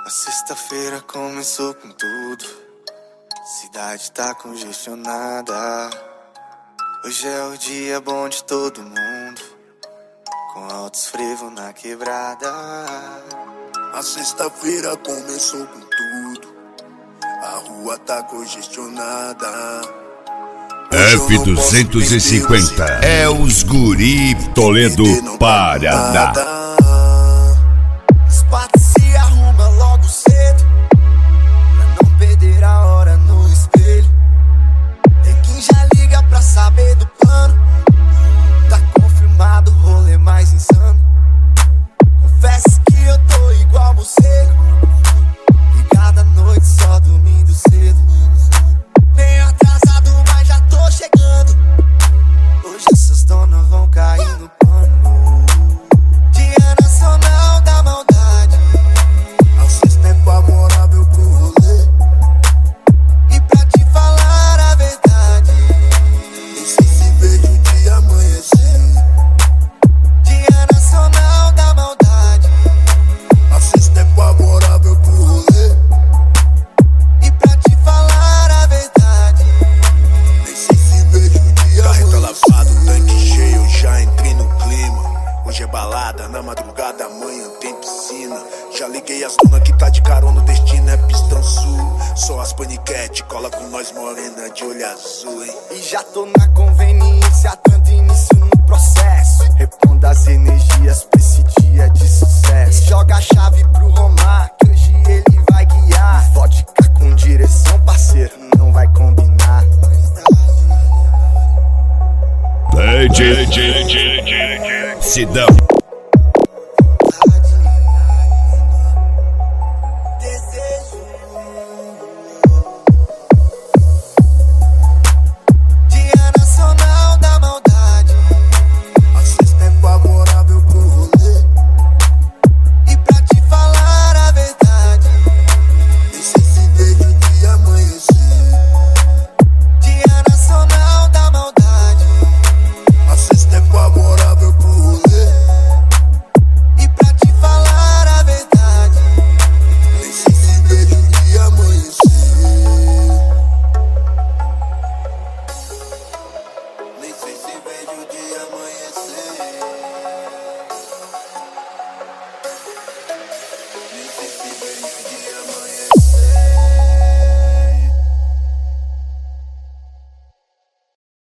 A sexta-feira começou com tudo. Cidade tá congestionada. Hoje é o dia bom de todo mundo, com altos frevos na quebrada. A sexta-feira começou com tudo. A rua tá congestionada. F250 é os guri Toledo, Paraná. Os patos se arruma logo cedo, pra não perder a hora no espelho. Tem quem já liga pra saber do plano. Tá confirmado o rolê mais insano. Confesso que eu tô igual morcego, ligado à noite só dormindo cedo. Meio atrasado, mas já tô chegando. Hoje essas donas vão cair no pano. Dia nacional da maldade. A sexta é favorável pro rolê. E pra te falar a verdade, Nem sei se vejo o dia amanhecer. dia nacional da maldade. A sexta é favorável pro rolê. E pra te falar a verdade, Nem sei se vejo o dia Carreta amanhecer. lavado, tanque cheio, já entrei no clima. Hoje é balada, na madrugada, amanhã tem piscina. Já liguei as donas que tá de carona, o destino é pistão sul. Só as paniquete, cola com nós morena de olho azul, hein. E já tô na conveniência, tanto início no processo. Reponda as energias pra esse dia de sucesso. E joga a chave pro Romar, que hoje ele vai guiar. Vodka com direção, parceiro, não vai combinar. Sidão.